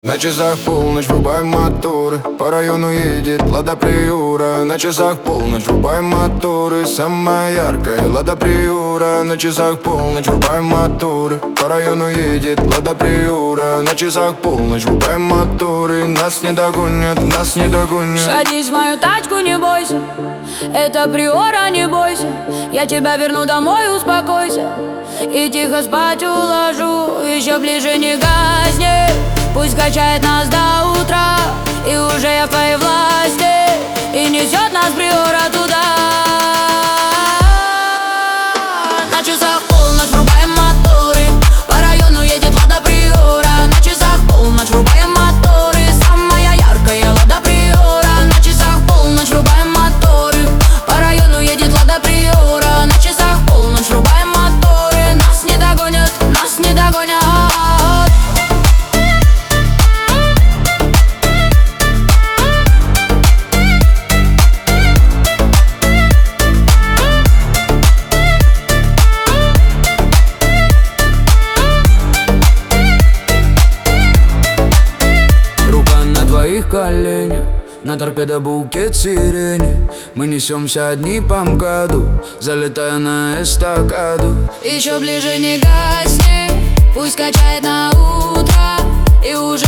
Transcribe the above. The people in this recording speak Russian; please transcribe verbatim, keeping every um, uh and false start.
На часах полночь, врубаем моторы. По району едет Лада Приора. На часах полночь, врубаем моторы. Самая яркая Лада Приора. На часах полночь, врубаем моторы. По району едет Лада Приора. На часах полночь, врубаем моторы. Нас не догонят, нас не догонят. Садись в мою тачку, не бойся. Это Приора, не бойся. Я тебя верну домой, успокойся. И тихо спать уложу. Еще ближе не гасни. Пусть качает нас до утра. И уже я в твоей власти. И несет нас Приора туда. На часах полночь, врубаем моторы. По району едет Лада Приора. На часах полночь, врубаем моторы. Самая яркая Лада Приора. На часах полночь, врубаем моторы. По району едет Лада Приора. На часах полночь, врубаем моторы. Нас не догонят, нас не догонят. Колени, на торпедо букет сирени. Мы несемся одни по МКАДу, залетая на эстакаду. Еще ближе не гасни, пусть качает на утро. И уже